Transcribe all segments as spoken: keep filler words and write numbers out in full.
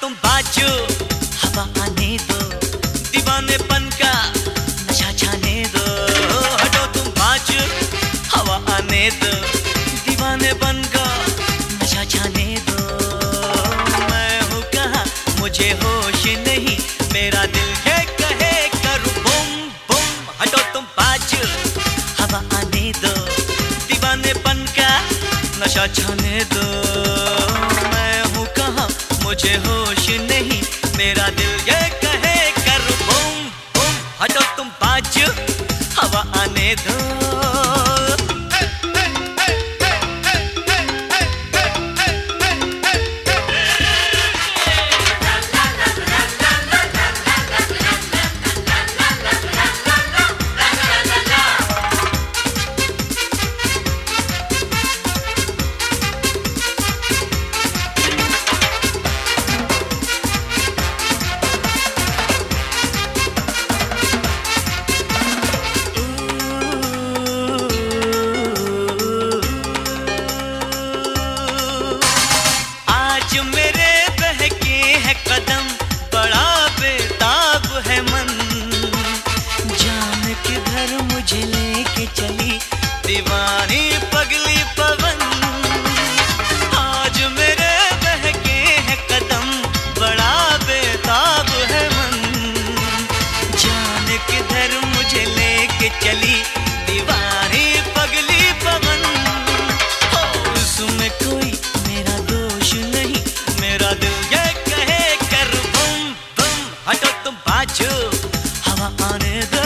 तुम बाजो, हवा आने दो, दीवानेपन का नशा छाने दो। हटो तुम बाजो, हवा आने दो, दीवानेपन का नशा छाने दो। मैं हूँ कहाँ मुझे होश नहीं, मेरा दिल ये कहे करूँ बुम बुम। हटो तुम बाजो, हवा आने दो, दीवानेपन का नशा छाने दो। मैं हूँ कहाँ मुझे होश नहीं, मेरा दिल ये कहे कर बूम बूम। हटो तुम बाजो, हवा आने दो। मुझे लेके चली दीवानी पगली पवन। आज मेरे बहके हैं कदम, बड़ा बेताब है मन। जान किधर मुझे लेके चली दीवानी पगली पवन। हो उसमें कोई मेरा दोष नहीं, मेरा दिल ये कहे कर बम बम। हटो तुम बाजो, हवा आने दो।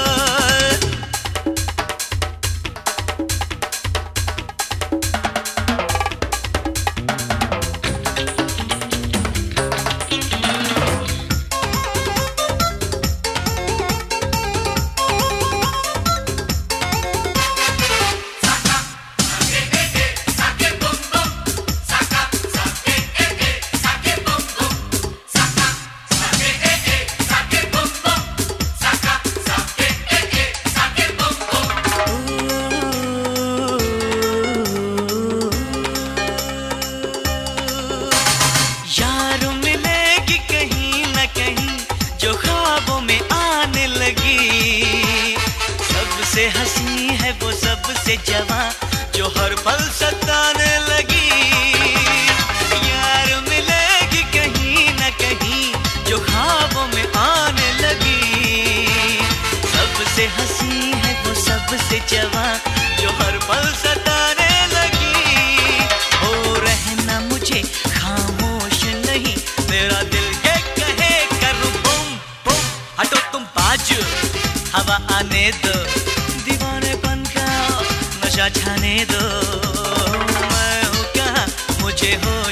सबसे हंसी है वो सबसे जवां, जो हर पल सताने लगी। यार मिलेगी कहीं न कहीं, जो ख्वाबों में आने लगी। सबसे हंसी है वो सबसे जवां, जो हर पल सताने लगी। हो रहना मुझे खामोश नहीं, मेरा दिल ये कहे कर बूम बूम। हटो तुम बाजो, हवा आने दो, दीवानेपन का नशा छाने दो। मैं हूँ कहाँ मुझे हो